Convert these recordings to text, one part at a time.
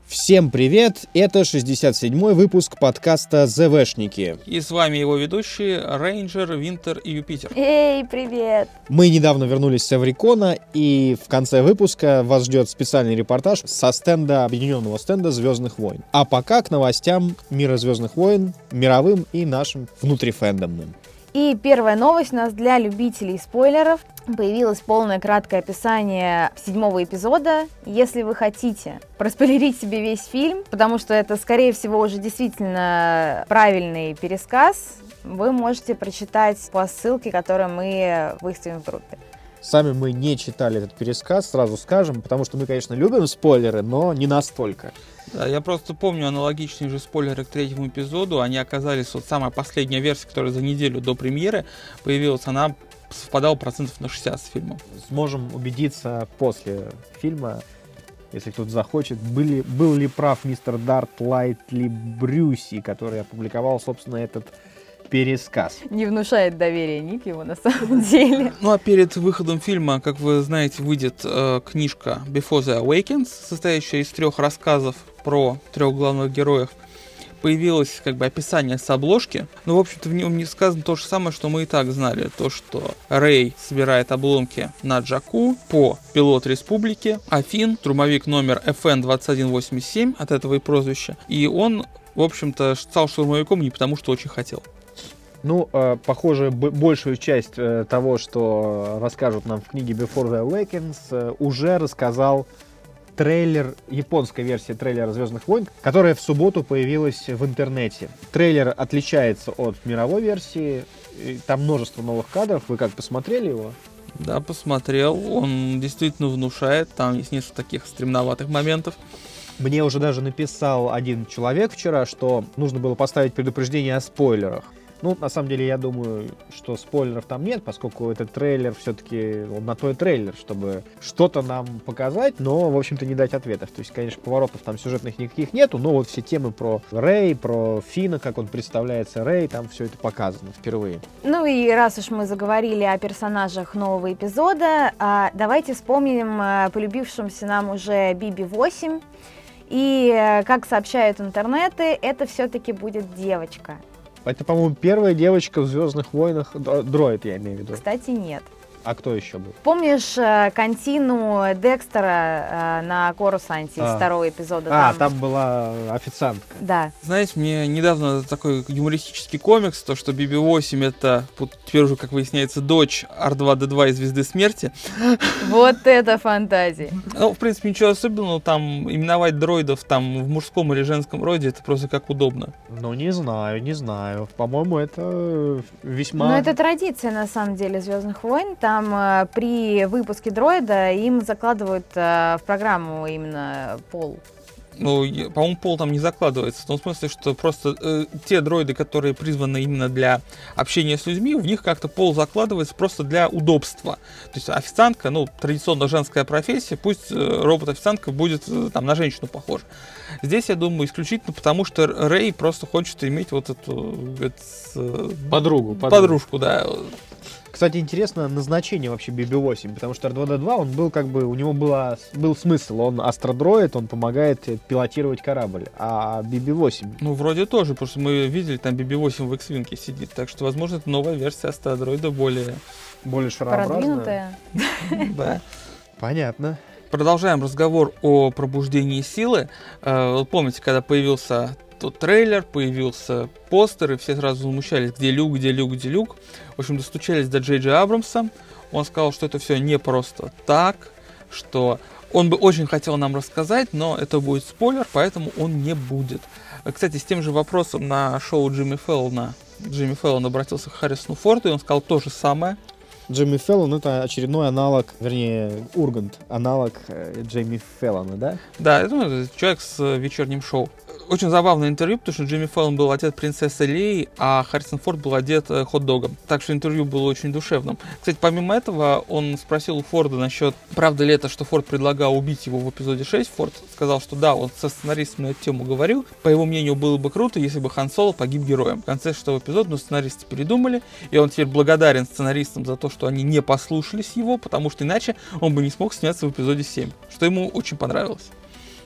Всем привет! Это 67-й выпуск подкаста ЗВшники. И с вами его ведущие Рейнджер, Винтер и Юпитер. Эй, привет! Мы недавно вернулись с Эврикона, и в конце выпуска вас ждет специальный репортаж со стенда, объединенного стенда «Звездных войн». А пока к новостям мира «Звездных войн», мировым и нашим внутрифэндомным. И первая новость у нас для любителей спойлеров. Появилось полное краткое описание 7-го эпизода. Если вы хотите проспойлерить себе весь фильм, потому что это, скорее всего, уже действительно правильный пересказ, вы можете прочитать по ссылке, которую мы выставим в группе. Сами мы не читали этот пересказ, сразу скажем, потому что мы, конечно, любим спойлеры, но не настолько. Да, я просто помню аналогичные же спойлеры к третьему эпизоду. Они оказались, вот самая последняя версия, которая за неделю до премьеры появилась, она совпадала процентов на 60 с фильмом. Сможем убедиться после фильма, если кто-то захочет, был ли прав мистер Дарт Лайтли Брюси, который опубликовал, собственно, этот пересказ. Не внушает доверия Ник его на самом деле. Ну а перед выходом фильма, как вы знаете, выйдет книжка Before the Awakens, состоящая из 3 рассказов про 3 главных героев. Появилось описание с обложки. Ну, в общем-то, в нем не сказано то же самое, что мы и так знали. То, что Рей собирает обломки на Джаку по пилот Республики, а Финн, трумовик номер FN-2187, от этого и прозвище. И он, в общем-то, стал штурмовиком не потому, что очень хотел. Ну, похоже, большую часть того, что расскажут нам в книге Before the Awakens, уже рассказал трейлер, японская версия трейлера «Звездных войн», которая в субботу появилась в интернете. Трейлер отличается от мировой версии, там множество новых кадров. Вы как, посмотрели его? Да, посмотрел, он действительно внушает, там есть несколько таких стремноватых моментов. Мне уже даже написал один человек вчера, что нужно было поставить предупреждение о спойлерах. Ну, на самом деле, я думаю, что спойлеров там нет, поскольку этот трейлер все-таки, он на то и трейлер, чтобы что-то нам показать, но, в общем-то, не дать ответов. То есть, конечно, поворотов там сюжетных никаких нету, но вот все темы про Рей, про Финна, как он представляется Рей, там все это показано впервые. Ну и раз уж мы заговорили о персонажах нового эпизода, давайте вспомним полюбившемся нам уже BB-8. И, как сообщают интернеты, это все-таки будет девочка. Это, по-моему, первая девочка в «Звездных войнах», дроид, я имею в виду. Кстати, нет. А кто еще был? Помнишь контину Декстера на Корусанте из 2-го эпизода? Там была официантка. Да. Знаете, мне недавно такой юмористический комикс, то, что BB-8 это, теперь уже, как выясняется, дочь R2-D2 из «Звезды смерти». Вот это фантазия. Ну, в принципе, ничего особенного, там именовать дроидов там в мужском или женском роде, это просто как удобно. Ну, не знаю. По-моему, это весьма... Ну, это традиция, на самом деле, «Звездных войн». Там при выпуске дроида им закладывают в программу именно пол. Ну, по-моему, пол там не закладывается. В том смысле, что просто те дроиды, которые призваны именно для общения с людьми, в них как-то пол закладывается просто для удобства. То есть официантка, традиционно женская профессия, пусть робот-официантка будет там на женщину похожа. Здесь, я думаю, исключительно потому, что Рей просто хочет иметь вот эту подружку, да. Кстати, интересно назначение вообще BB-8, потому что R2-D2, он был у него был смысл, он астродроид, он помогает пилотировать корабль, а BB-8... Ну, вроде тоже, потому что мы видели, там BB-8 в X-Wing сидит, так что, возможно, это новая версия астродроида более шарообразная. Да. Понятно. Продолжаем разговор о пробуждении силы. Помните, когда появился тот трейлер, появился постер, и все сразу возмущались, где Люк. В общем, достучались до Джей Джей Абрамса. Он сказал, что это все не просто так, что он бы очень хотел нам рассказать, но это будет спойлер, поэтому он не будет. Кстати, с тем же вопросом на шоу Джимми Фэллон обратился к Харрисону Форду, и он сказал то же самое. Джимми Фэллон — это очередной аналог, вернее, Ургант, аналог Джимми Фэллона, да? Да, это человек с вечерним шоу. Очень забавное интервью, потому что Джимми Фэллон был одет принцессой Леей, а Харрисон Форд был одет хот-догом. Так что интервью было очень душевным. Кстати, помимо этого, он спросил у Форда насчет, правда ли это, что Форд предлагал убить его в эпизоде 6. Форд сказал, что да, он со сценаристом на эту тему говорил. По его мнению, было бы круто, если бы Хан Соло погиб героем. В конце 6-го эпизода, но сценаристы передумали, и он теперь благодарен сценаристам за то, что они не послушались его, потому что иначе он бы не смог сняться в эпизоде 7, что ему очень понравилось.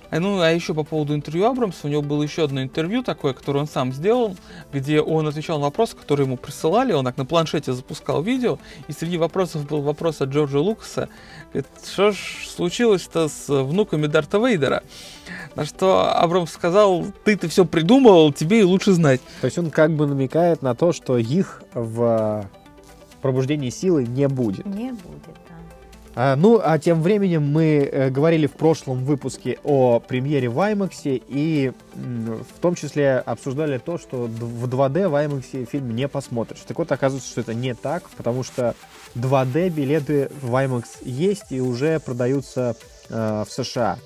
А еще по поводу интервью Абрамса, у него было еще одно интервью такое, которое он сам сделал, где он отвечал на вопросы, которые ему присылали, он так на планшете запускал видео, и среди вопросов был вопрос от Джорджа Лукаса, говорит, что ж случилось-то с внуками Дарта Вейдера? На что Абрамс сказал, ты все придумал, тебе и лучше знать. То есть он как бы намекает на то, что их в пробуждении силы не будет. Не будет, да. А тем временем мы говорили в прошлом выпуске о премьере в IMAX, и в том числе обсуждали то, что в 2D в IMAX фильм не посмотришь. Так вот, оказывается, что это не так, потому что 2D билеты в IMAX есть и уже продаются в США.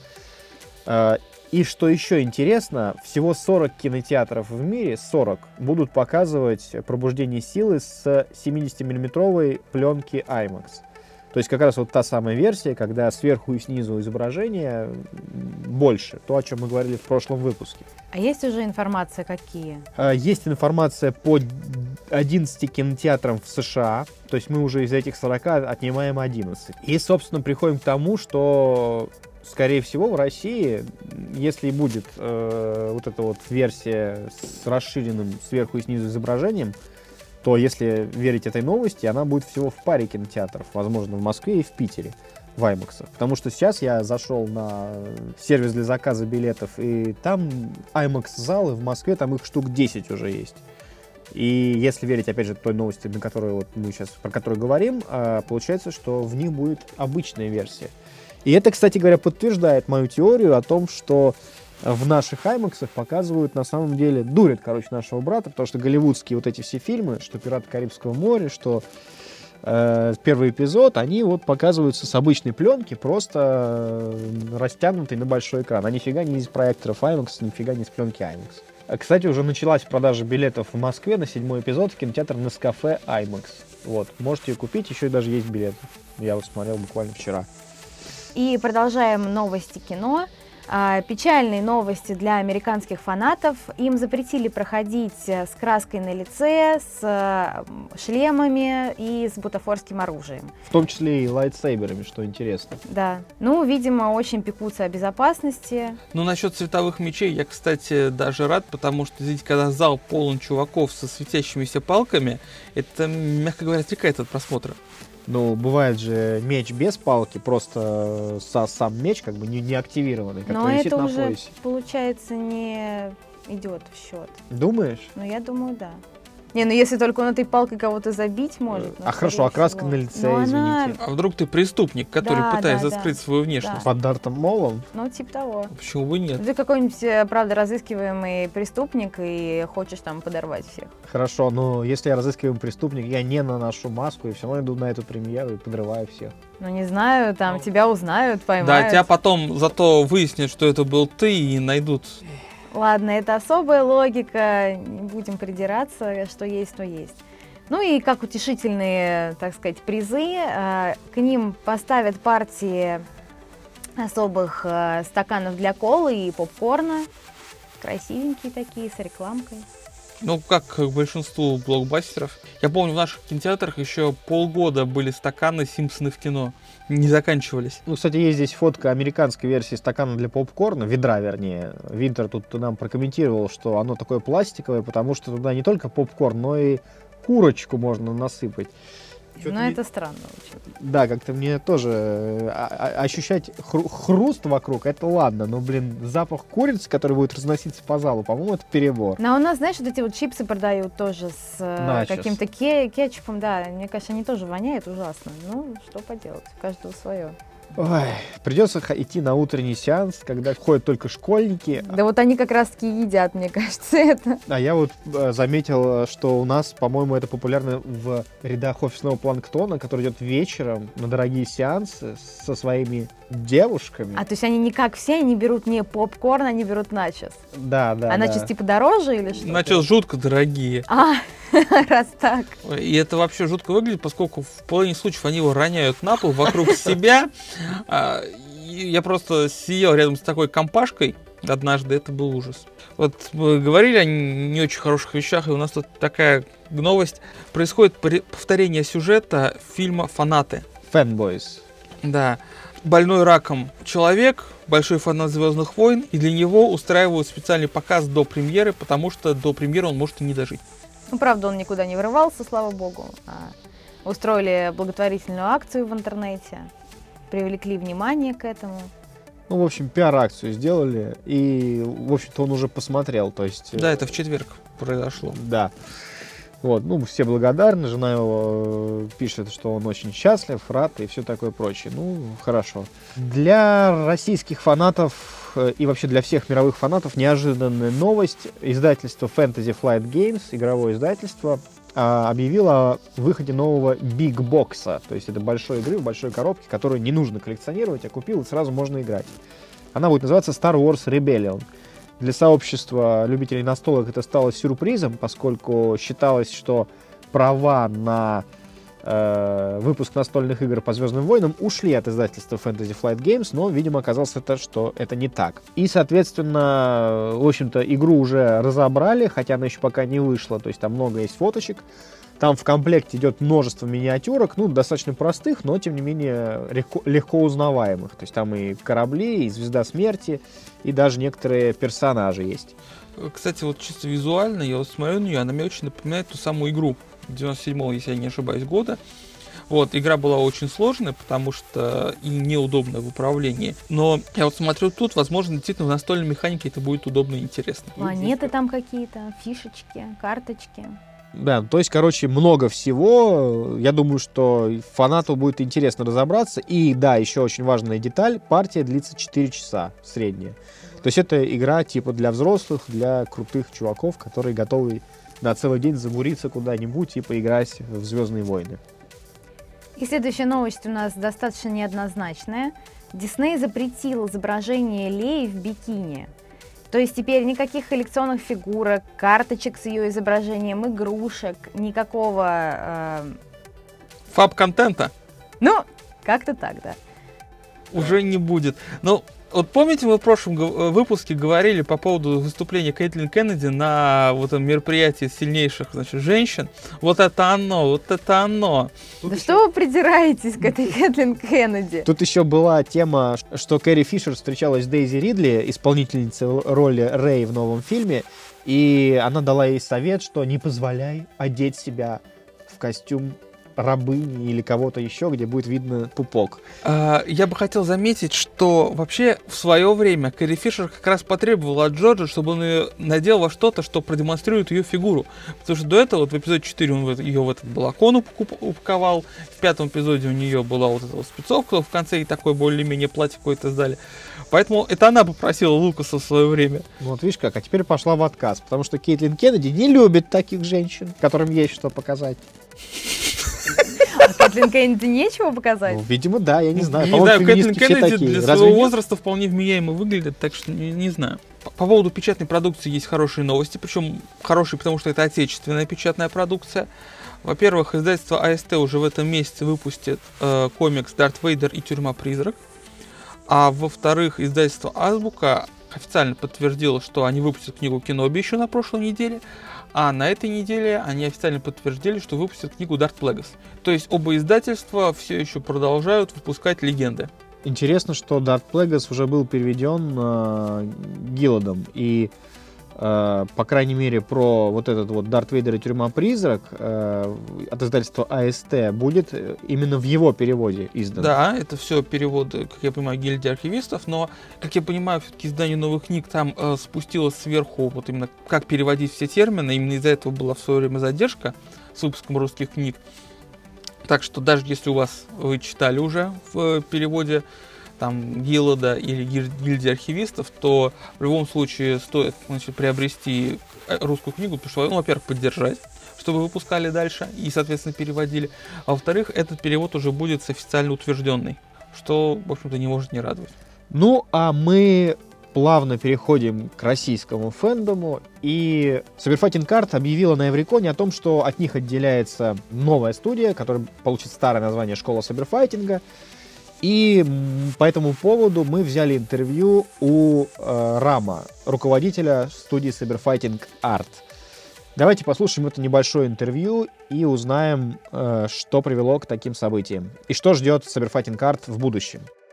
И что еще интересно, всего 40 кинотеатров в мире, 40, будут показывать «Пробуждение силы» с 70-миллиметровой пленки IMAX. То есть как раз вот та самая версия, когда сверху и снизу изображение больше. То, о чем мы говорили в прошлом выпуске. А есть уже информация, какие? Есть информация по 11 кинотеатрам в США. То есть мы уже из этих 40 отнимаем 11. И, собственно, приходим к тому, что, скорее всего, в России, если будет вот эта вот версия с расширенным сверху и снизу изображением, то, если верить этой новости, она будет всего в паре кинотеатров, возможно, в Москве и в Питере, в IMAX. Потому что сейчас я зашел на сервис для заказа билетов, и там IMAX-залы в Москве, там их штук 10 уже есть. И если верить, опять же, той новости, на которую вот мы сейчас, про которую говорим, получается, что в них будет обычная версия. И это, кстати говоря, подтверждает мою теорию о том, что в наших IMAX показывают, на самом деле, дурят, нашего брата, потому что голливудские вот эти все фильмы, что «Пираты Карибского моря», что первый эпизод, они вот показываются с обычной пленки, просто растянутой на большой экран. А нифига не из проекторов IMAX, нифига не из пленки IMAX. Кстати, уже началась продажа билетов в Москве на 7-й эпизод в кинотеатр Нескафе IMAX. Вот, можете ее купить, еще и даже есть билеты. Я вот смотрел буквально вчера. И продолжаем новости кино. Печальные новости для американских фанатов. Им запретили проходить с краской на лице, с шлемами и с бутафорским оружием. В том числе и лайтсейберами, что интересно. Да. Видимо, очень пекутся о безопасности. Насчет световых мечей я, кстати, даже рад, потому что, видите, когда зал полон чуваков со светящимися палками, это, мягко говоря, отвлекает от просмотра. Бывает же меч без палки, просто сам меч как бы не активированный, который висит на поясе. Но это уже, получается, не идет в счет. Думаешь? Я думаю, да. Если только он этой палкой кого-то забить может. Хорошо, а краска на лице, извините. А вдруг ты преступник, который пытается скрыть свою внешность? Под Дартом Молом? Типа того. Почему бы нет? Ты какой-нибудь, правда, разыскиваемый преступник и хочешь там подорвать всех. Хорошо, но если я разыскиваемый преступник, я не наношу маску и все равно иду на эту премьеру и подрываю всех. Не знаю, там тебя узнают, поймают. Да, тебя потом зато выяснят, что это был ты, и найдут. Ладно, это особая логика, не будем придираться, что есть, то есть. И как утешительные, так сказать, призы, к ним поставят партии особых стаканов для колы и попкорна, красивенькие такие, с рекламкой. Как к большинству блокбастеров. Я помню, в наших кинотеатрах еще полгода были стаканы «Симпсоны в кино». Не заканчивались. Кстати, есть здесь фотка американской версии стакана для попкорна, ведра, вернее. Винтер тут нам прокомментировал, что оно такое пластиковое, потому что туда не только попкорн, но и курочку можно насыпать. Это странно очень. Да, как-то мне тоже ощущать хруст вокруг, это ладно, но, запах курицы, который будет разноситься по залу, по-моему, это перебор. Но у нас, знаешь, вот эти вот чипсы продают тоже с каким-то кетчупом, да, мне кажется, они тоже воняют ужасно. Что поделать, у каждого свое. Ой, придется идти на утренний сеанс, когда ходят только школьники. Да вот они как раз-таки едят, мне кажется, это. А я вот заметил, что у нас, по-моему, это популярно в рядах офисного планктона, который идет вечером на дорогие сеансы со своими девушками. То есть они не как все, они берут не попкорн, они берут начос. Да. А начос типа дороже или что? Начос жутко дорогие. Раз так. И это вообще жутко выглядит, поскольку в половине случаев они его роняют на пол вокруг себя. Я просто сидел рядом с такой компашкой однажды, это был ужас. Вот мы говорили о не очень хороших вещах, и у нас тут такая новость. Происходит повторение сюжета фильма «Фанаты». Fanboys. Да. Больной раком человек большой фанат «Звездных войн», и для него устраивают специальный показ до премьеры, потому что до премьеры он может и не дожить. Ну, правда, он никуда не вырывался, слава богу. Устроили благотворительную акцию в интернете, привлекли внимание к этому. Ну, в общем, пиар-акцию сделали, и, в общем-то, он уже посмотрел, то есть... Да, это в четверг произошло. Да. Вот, ну, все благодарны, жена его пишет, что он очень счастлив, рад и все такое прочее. Ну, хорошо. Для российских фанатов и вообще для всех мировых фанатов неожиданная новость. Издательство Fantasy Flight Games, игровое издательство, объявило о выходе нового Big Box, то есть это большой игры в большой коробке, которую не нужно коллекционировать, а купил и сразу можно играть. Она будет называться Star Wars Rebellion. Для сообщества любителей настолок это стало сюрпризом, поскольку считалось, что права на выпуск настольных игр по Звездным войнам ушли от издательства Fantasy Flight Games, но, видимо, оказалось, что это не так. И, соответственно, в общем-то, игру уже разобрали, хотя она еще пока не вышла, то есть там много есть фоточек. Там в комплекте идет множество миниатюрок, ну, достаточно простых, но, тем не менее, легко узнаваемых. То есть там и корабли, и Звезда Смерти, и даже некоторые персонажи есть. Кстати, вот чисто визуально, я вот смотрю на нее, она мне очень напоминает ту самую игру 97-го, если я не ошибаюсь, года. Вот, игра была очень сложная, потому что и неудобная в управлении. Но я вот смотрю тут, возможно, действительно в настольной механике это будет удобно и интересно. Планеты там какие-то, фишечки, карточки. Да, то есть, короче, много всего. Я думаю, что фанату будет интересно разобраться. И да, еще очень важная деталь, партия длится 4 часа средняя. То есть это игра типа для взрослых, для крутых чуваков, которые готовы на целый день замуриться куда-нибудь и поиграть в «Звездные войны». И следующая новость у нас достаточно неоднозначная. Дисней запретил изображение Леи в бикини. То есть теперь никаких коллекционных фигурок, карточек с ее изображением, игрушек, никакого... Фаб-контента? Ну, как-то так, да. Уже не будет. Но вот помните, мы в прошлом выпуске говорили по поводу выступления Кэтлин Кеннеди на вот этом мероприятии сильнейших, значит, женщин? Вот это оно, вот это оно. Да что вы придираетесь к этой Кэтлин Кеннеди? Тут еще была тема, что Кэрри Фишер встречалась с Дейзи Ридли, исполнительницей роли Рэй в новом фильме, и она дала ей совет, что не позволяй одеть себя в костюм рабыни или кого-то еще, где будет видно пупок. Я бы хотел заметить, что вообще в свое время Кэрри Фишер как раз потребовала от Джорджа, чтобы он ее надел во что-то, что продемонстрирует ее фигуру. Потому что до этого, вот в эпизоде 4 он ее в этот балахон упаковал, в 5 эпизоде у нее была вот эта вот спецовка, в конце и такое более-менее платье какое-то сдали. Поэтому это она попросила Лукаса в свое время. Вот видишь как, а теперь пошла в отказ, потому что Кэтлин Кеннеди не любит таких женщин, которым есть что показать. А Кэтлин Кеннеди нечего показать? Ну, видимо, да, я не знаю. Не знаю, Кэтлин феминистки все Кеннеди такие. для Разве своего нет? возраста вполне вменяемо выглядит, так что не знаю. По поводу печатной продукции есть хорошие новости, причем хорошие, потому что это отечественная печатная продукция. Во-первых, издательство АСТ уже в этом месяце выпустит комикс «Дарт Вейдер и тюрьма-призрак». А во-вторых, издательство Азбука официально подтвердило, что они выпустят книгу Кеноби еще на прошлой неделе. А на этой неделе они официально подтвердили, что выпустят книгу Дарт Плэгас. То есть оба издательства все еще продолжают выпускать легенды. Интересно, что Дарт Плэгас уже был переведен Гилладом. И, по крайней мере, про вот этот вот Дарт Вейдер и тюрьма-призрак от издательства АСТ будет именно в его переводе издан. Да, это все переводы, как я понимаю, гильдии архивистов, но, как я понимаю, все-таки издание новых книг там спустилось сверху, вот именно как переводить все термины, именно из-за этого была в свое время задержка с выпуском русских книг. Так что даже если вы читали уже в переводе там Гиллада или гильдии архивистов, то в любом случае стоит, значит, приобрести русскую книгу, потому что, ну, во-первых, поддержать, чтобы выпускали дальше и, соответственно, переводили. А во-вторых, этот перевод уже будет официально утвержденный, что, в общем-то, не может не радовать. Ну, а мы плавно переходим к российскому фэндому. И Cyberfighting Art объявила на Эвриконе о том, что от них отделяется новая студия, которая получит старое название «Школа Cyberfighting». И по этому поводу мы взяли интервью у Рама, руководителя студии Cyberfighting Art. Давайте послушаем это небольшое интервью и узнаем, что привело к таким событиям. И что ждет Cyberfighting Art в будущем.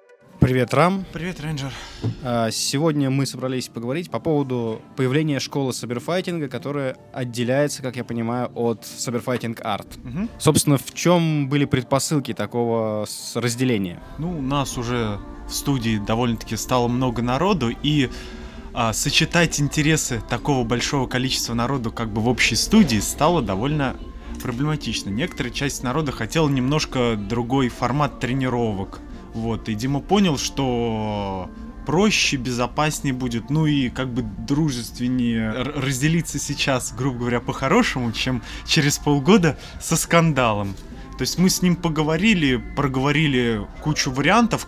Привет, Рам. Привет, Рейнджер. Сегодня мы собрались поговорить по поводу появления школы саберфайтинга, которая отделяется, как я понимаю, от Cyberfighting Art. Угу. Собственно, в чем были предпосылки такого разделения? Ну, у нас уже в студии довольно-таки стало много народу, и сочетать интересы такого большого количества народу как бы в общей студии стало довольно проблематично. Некоторая часть народа хотела немножко другой формат тренировок. Вот, и Дима понял, что проще, безопаснее будет, ну и как бы дружественнее разделиться сейчас, грубо говоря, по-хорошему, чем через полгода со скандалом. То есть мы с ним поговорили, проговорили кучу вариантов,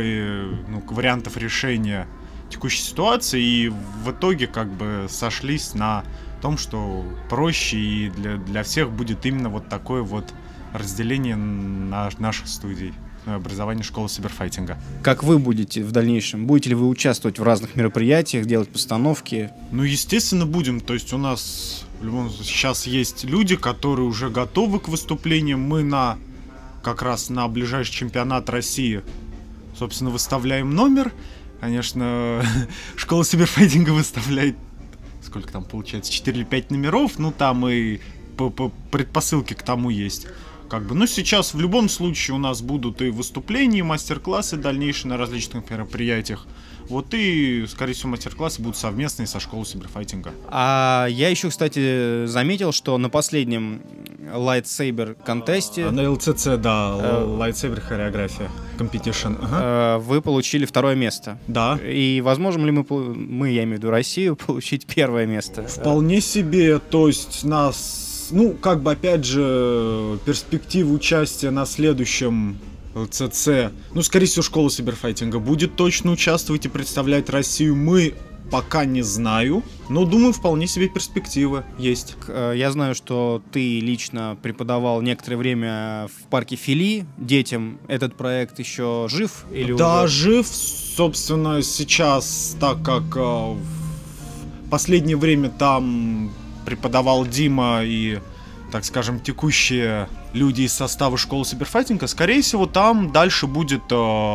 вариантов решения текущей ситуации, и в итоге как бы сошлись на том, что проще и для всех будет именно вот такое вот разделение наших студий. Образование школы саберфайтинга. Как вы будете в дальнейшем? Будете ли вы участвовать в разных мероприятиях, делать постановки? Ну, естественно, будем. То есть у нас сейчас есть люди, которые уже готовы к выступлениям. Мы как раз на ближайший чемпионат России, собственно, выставляем номер. Конечно, школа саберфайтинга выставляет, сколько там получается, 4 или 5 номеров. Ну, там и предпосылки к тому есть. Но сейчас в любом случае у нас будут и выступления, и мастер-классы дальнейшие на различных мероприятиях. Вот и, скорее всего, мастер-классы будут совместные со школой саберфайтинга. А я еще, кстати, заметил, что на последнем Lightsaber контесте... На ЛЦЦ, да, Lightsaber хореография, competition. Вы получили 2 место. Да. И возможно ли мы, я имею в виду Россию, получить 1 место? Вполне себе, то есть нас... опять же, перспектива участия на следующем ЛЦЦ, скорее всего, школа саберфайтинга будет точно участвовать и представлять Россию. Мы пока не знаю, но, думаю, вполне себе перспективы есть. Я знаю, что ты лично преподавал некоторое время в парке Фили детям. Этот проект еще жив? Или да, уже... жив. Собственно, сейчас, так как в последнее время там преподавал Дима и, так скажем, текущие люди из состава школы саберфайтинга, скорее всего, там дальше будет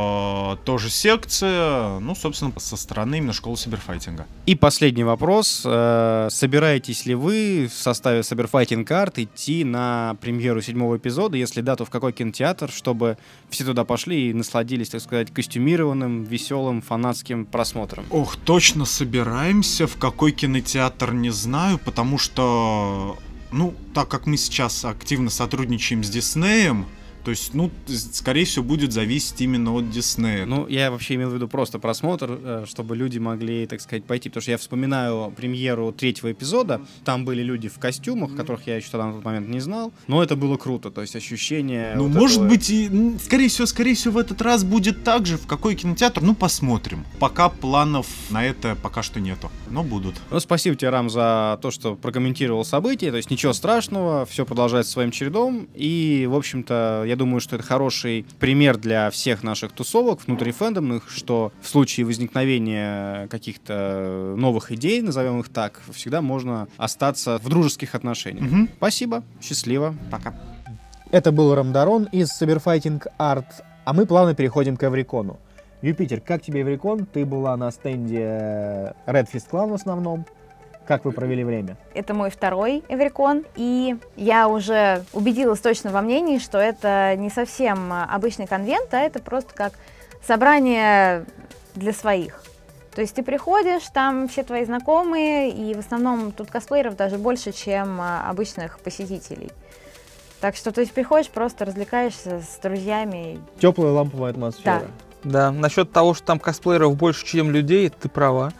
тоже секция, собственно, со стороны именно школы саберфайтинга. И последний вопрос. Собираетесь ли вы в составе Cyberfighting Art идти на премьеру 7-го эпизода? Если да, то в какой кинотеатр, чтобы все туда пошли и насладились, так сказать, костюмированным, веселым, фанатским просмотром? Ох, точно собираемся. В какой кинотеатр, не знаю, потому что... так как мы сейчас активно сотрудничаем с Диснеем, то есть, скорее всего, будет зависеть именно от Диснея. Я вообще имел в виду просто просмотр, чтобы люди могли, так сказать, пойти. Потому что я вспоминаю премьеру 3-го эпизода. Там были люди в костюмах, которых я еще тогда на тот момент не знал. Но это было круто. То есть ощущение... может быть, и скорее всего, в этот раз будет так же. В какой кинотеатр? Посмотрим. Пока планов на это пока что нету. Но будут. Спасибо тебе, Рам, за то, что прокомментировал события. То есть ничего страшного. Все продолжается своим чередом. И, в общем-то, я думаю, что это хороший пример для всех наших тусовок внутрифэндомных, что в случае возникновения каких-то новых идей, назовем их так, всегда можно остаться в дружеских отношениях. Угу. Спасибо, счастливо, пока. Это был Рамдарон из Cyberfighting Art, а мы плавно переходим к Эврикону. Юпитер, как тебе Эврикон? Ты была на стенде Red Fist Clan в основном. Как вы провели время? Это мой 2-й Эврикон, и я уже убедилась точно во мнении, что это не совсем обычный конвент, а это просто как собрание для своих. То есть ты приходишь, там все твои знакомые, и в основном тут косплееров даже больше, чем обычных посетителей. Так что, то есть приходишь, просто развлекаешься с друзьями. Теплая ламповая атмосфера. Да. Да, насчет того, что там косплееров больше, чем людей, ты права.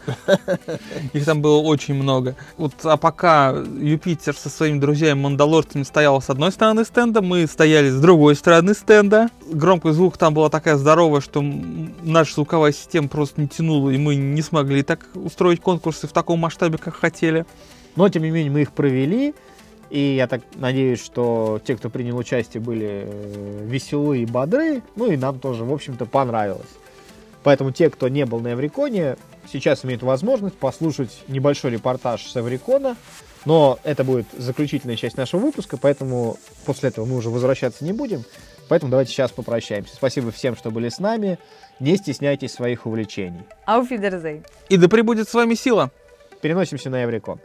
Их там было очень много. А пока Юпитер со своими друзьями-мандалорцами стоял с одной стороны стенда, мы стояли с другой стороны стенда. Громкость звука там была такая здоровая, что наша звуковая система просто не тянула, и мы не смогли так устроить конкурсы в таком масштабе, как хотели. Но, тем не менее, мы их провели. И я так надеюсь, что те, кто принял участие, были веселые и бодры. И нам тоже, в общем-то, понравилось. Поэтому те, кто не был на Эвриконе, сейчас имеют возможность послушать небольшой репортаж с Эврикона. Но это будет заключительная часть нашего выпуска, поэтому после этого мы уже возвращаться не будем. Поэтому давайте сейчас попрощаемся. Спасибо всем, что были с нами. Не стесняйтесь своих увлечений. Auf Wiedersehen. И да пребудет с вами сила. Переносимся на Эврикон.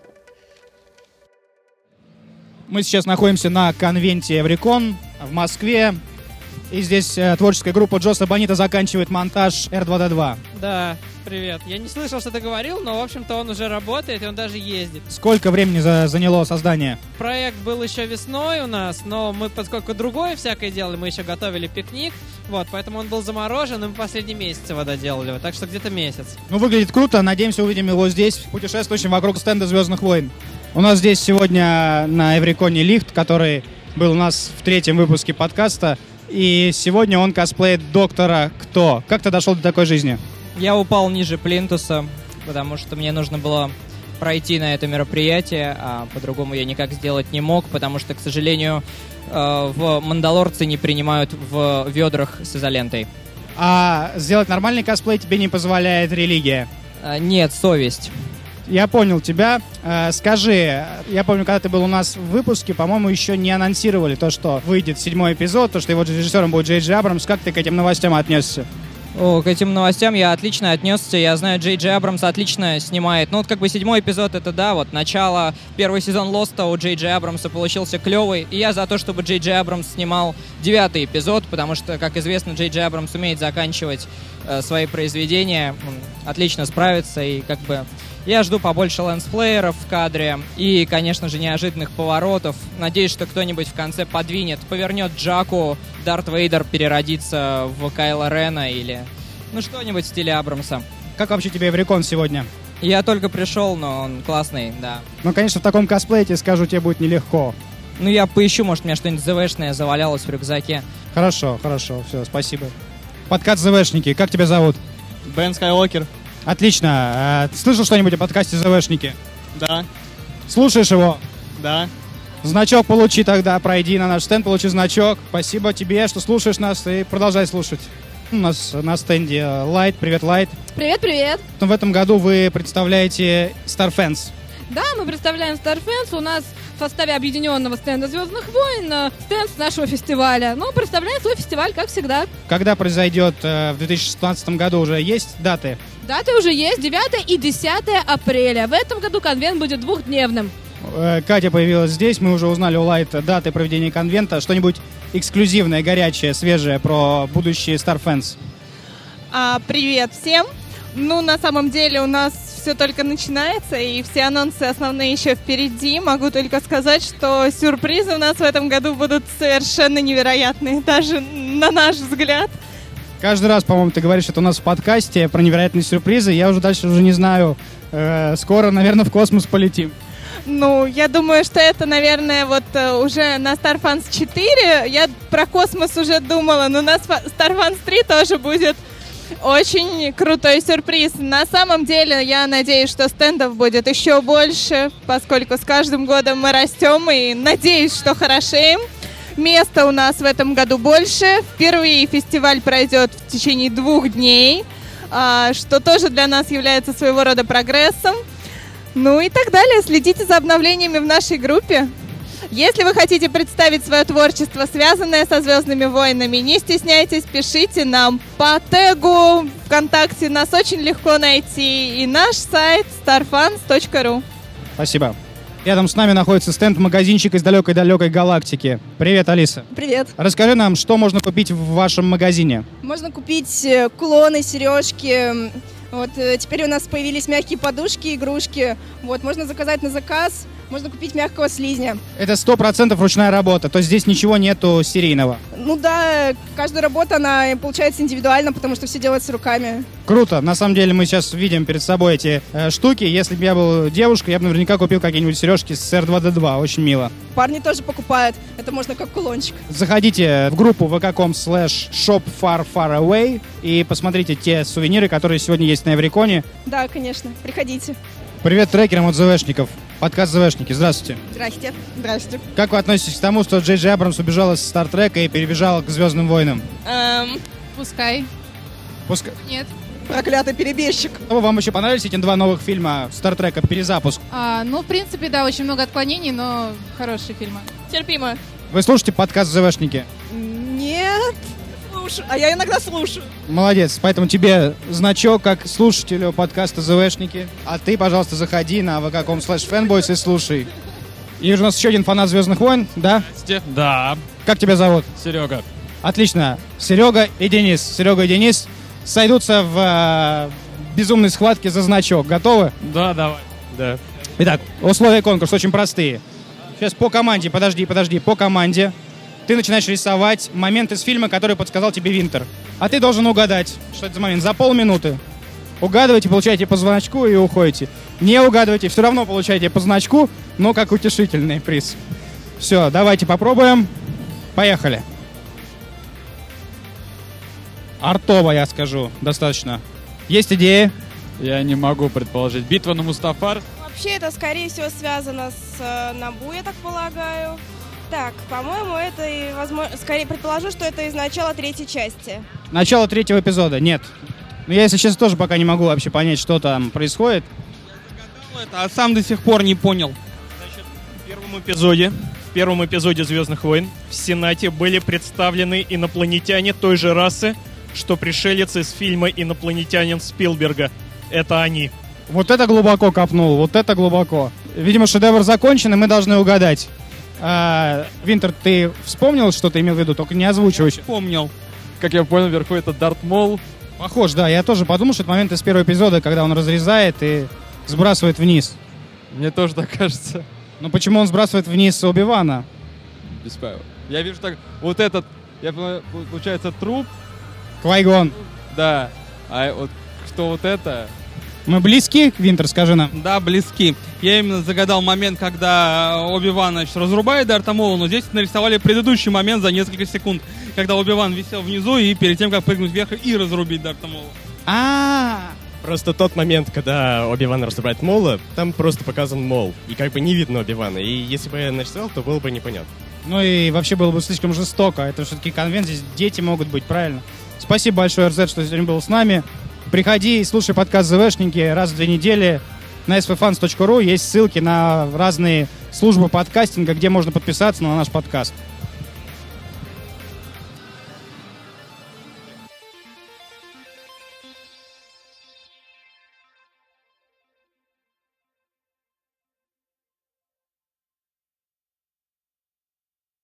Мы сейчас находимся на конвенте Эврикон в Москве. И здесь творческая группа Джоса Бонита заканчивает монтаж R2D2. Да, привет. Я не слышал, что ты говорил, но, в общем-то, он уже работает, и он даже ездит. Сколько времени заняло создание? Проект был еще весной у нас, но мы, поскольку другое всякое делали, мы еще готовили пикник, вот, поэтому он был заморожен, и мы последние месяцы его доделали, вот, так что где-то месяц. Ну, выглядит круто. Надеемся, увидим его здесь, путешествующим вокруг стенда «Звездных войн». У нас здесь сегодня на Эвриконе Лихт, который был у нас в 3-м выпуске подкаста. И сегодня он косплеит Доктора Кто. Как ты дошел до такой жизни? Я упал ниже плинтуса, потому что мне нужно было пройти на это мероприятие, а по-другому я никак сделать не мог, потому что, к сожалению, в Мандалорцы не принимают в ведрах с изолентой. А сделать нормальный косплей тебе не позволяет религия? Нет, совесть. Я понял тебя. Скажи, я помню, когда ты был у нас в выпуске, по-моему, еще не анонсировали то, что выйдет 7-й эпизод, то, что его режиссером будет Джей Джей Абрамс. Как ты к этим новостям отнесся? К этим новостям я отлично отнесся. Я знаю, Джей Джей Абрамс отлично снимает. Ну, вот как бы 7-й эпизод, это да, вот начало, первый сезон Лоста у Джей Джей Абрамса получился клевый. И я за то, чтобы Джей Джей Абрамс снимал 9-й эпизод, потому что, как известно, Джей Джей Абрамс умеет заканчивать свои произведения. Он отлично справится, и как бы я жду побольше лэнсплееров в кадре и, конечно же, неожиданных поворотов. Надеюсь, что кто-нибудь в конце повернет Джаку, Дарт Вейдер переродится в Кайла Рена или что-нибудь в стиле Абрамса. Как вообще тебе Эврикон сегодня? Я только пришел, но он классный, да. Ну, конечно, в таком косплее, тебе скажу, тебе будет нелегко. Ну, я поищу, может, у меня что-нибудь ЗВшное завалялось в рюкзаке. Хорошо, все, спасибо. Подкаст ЗВшники, как тебя зовут? Бен Скайуокер. Отлично. Слышал что-нибудь о подкасте ЗВшники? Да. Слушаешь его? Да. Значок получи тогда, пройди на наш стенд, получи значок. Спасибо тебе, что слушаешь нас, и продолжай слушать. У нас на стенде Light. Привет, Light. Привет-привет. В этом году вы представляете Starfans. Да, мы представляем Starfans. У нас в составе объединенного стенда «Звездных войн» стенд с нашего фестиваля. Ну, представляем свой фестиваль, как всегда. Когда произойдет в 2016 году, уже есть даты? Даты уже есть, 9 и 10 апреля. В этом году конвент будет двухдневным. Катя появилась здесь, мы уже узнали у Light даты проведения конвента. Что-нибудь эксклюзивное, горячее, свежее про будущие Starfans? Привет всем! Ну, на самом деле у нас все только начинается, и все анонсы основные еще впереди. Могу только сказать, что сюрпризы у нас в этом году будут совершенно невероятные, даже на наш взгляд. Каждый раз, по-моему, ты говоришь, это у нас в подкасте про невероятные сюрпризы. Я уже дальше не знаю. Скоро, наверное, в космос полетим. Ну, я думаю, что это, наверное, вот уже на Starfans 4. Я про космос уже думала, но на Starfans 3 тоже будет очень крутой сюрприз. На самом деле, я надеюсь, что стендов будет еще больше, поскольку с каждым годом мы растем, и надеюсь, что хорошеем. Места у нас в этом году больше. Впервые фестиваль пройдет в течение 2 дней, что тоже для нас является своего рода прогрессом. Ну и так далее. Следите за обновлениями в нашей группе. Если вы хотите представить свое творчество, связанное со «Звездными войнами», не стесняйтесь, пишите нам по тегу ВКонтакте. Нас очень легко найти. И наш сайт starfans.ru. Спасибо. Рядом с нами находится стенд-магазинчик из далекой-далекой галактики. Привет, Алиса. Привет. Расскажи нам, что можно купить в вашем магазине? Можно купить кулоны, сережки. Вот, теперь у нас появились мягкие подушки, игрушки. Вот, можно заказать на заказ, можно купить мягкого слизня. Это 100% ручная работа, то есть здесь ничего нету серийного. Ну да, каждая работа, она получается индивидуально, потому что все делается руками. Круто. На самом деле мы сейчас видим перед собой эти штуки. Если бы я был девушкой, я бы наверняка купил какие-нибудь сережки с R2D2. Очень мило. Парни тоже покупают. Это можно как кулончик. Заходите в группу vk.com/shopfarfaraway и посмотрите те сувениры, которые сегодня есть на Эвриконе. Да, конечно. Приходите. Привет трекерам от ЗВшников. Подкаст ЗВшники. Здравствуйте. Здрасте. Здрасте. Как вы относитесь к тому, что Джей Джей Абрамс убежал из Стартрека и перебежал к Звездным войнам? Пускай. Нет. Проклятый перебежчик. Вам еще понравились эти 2 новых фильма Стартрека «Перезапуск»? Ну, в принципе, да, очень много отклонений, но хорошие фильмы. Терпимо. Вы слушаете подкаст ЗВшники? Нет. слушаю. А я иногда слушаю. Молодец. Поэтому тебе значок как слушателю подкаста ЗВшники. А ты, пожалуйста, заходи на vk.com/fanboys и слушай. И у нас еще один фанат «Звездных войн», да? Да. Как тебя зовут? Серега. Отлично. Серега и Денис. Серега и Денис сойдутся в безумной схватке за значок. Готовы? Да, давай. Да. Итак, условия конкурса очень простые. Сейчас по команде, подожди, по команде ты начинаешь рисовать момент из фильма, который подсказал тебе Винтер. А ты должен угадать, что это за момент, за полминуты. Угадываете, получаете по значку и уходите. Не угадываете, все равно получаете по значку, но как утешительный приз. Все, давайте попробуем. Поехали. Артово, я скажу, достаточно. Есть идеи? Я не могу предположить. Битва на Мустафар. Вообще это, скорее всего, связано с Набу, я так полагаю. Так, по-моему, это и, возможно, скорее предположу, что это из начала 3-й части. Начало 3-го эпизода, нет. Но я, если честно, тоже пока не могу вообще понять, что там происходит. А сам до сих пор не понял. Значит, в первом эпизоде «Звездных войн» в Сенате были представлены инопланетяне той же расы, что пришелец из фильма «Инопланетянин» Спилберга. Это они. Вот это глубоко копнул, вот это глубоко. Видимо, шедевр закончен, и мы должны угадать. Винтер, ты вспомнил, что ты имел в виду? Только не озвучивай. Вспомнил. Как я понял, вверху это Дарт Мол. Похож, да. Я тоже подумал, что это момент из первого эпизода, когда он разрезает и сбрасывает вниз. Мне тоже так кажется. Но почему он сбрасывает вниз Оби-Вана? Без правил. Я вижу так, вот этот, получается, труп. Квай-Гон. Да. А вот что вот это... Мы близки, Винтер, скажи нам. Да, близки. Я именно загадал момент, когда Оби-Ван, значит, разрубает Дарта Мола, но здесь нарисовали предыдущий момент за несколько секунд, когда Оби-Ван висел внизу и перед тем, как прыгнуть вверх и разрубить Дарта Мола. Просто тот момент, когда Оби-Ван разрубает Мола, там просто показан Мол. И как бы не видно Оби-Вана. И если бы я нарисовал, то было бы непонятно. Ну и вообще было бы слишком жестоко. Это все-таки конвент, здесь дети могут быть, правильно? Спасибо большое, РЗ, что сегодня был с нами. Приходи и слушай подкаст ЗВшники раз в 2 недели на svfans.ru. Есть ссылки на разные службы подкастинга, где можно подписаться на наш подкаст.